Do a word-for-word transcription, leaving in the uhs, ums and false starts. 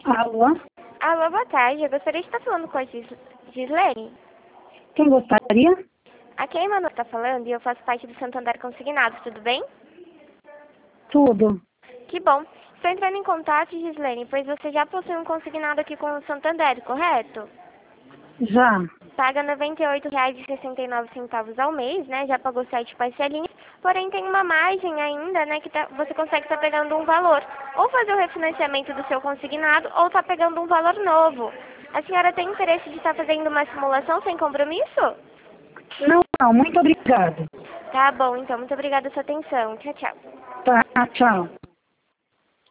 Alô? Alô, boa tarde. Eu gostaria de estar falando com a Gis Gislene. Quem gostaria? Aqui é a Emanuel está falando e eu faço parte do Santander Consignado, tudo bem? Tudo. Que bom. Estou entrando em contato, Gislene, pois você já possui um consignado aqui com o Santander, correto? Já. Paga noventa e oito reais e sessenta e nove centavos ao mês, né? Já pagou sete parcelinhas, porém tem uma margem ainda, né? Que tá, você consegue estar pegando um valor. Ou fazer o refinanciamento do seu consignado, ou tá pegando um valor novo. A senhora tem interesse de estar fazendo uma simulação sem compromisso? Não, não, muito obrigado. Tá bom, então. Muito obrigada pela sua atenção. Tchau, tchau. Tá, tchau.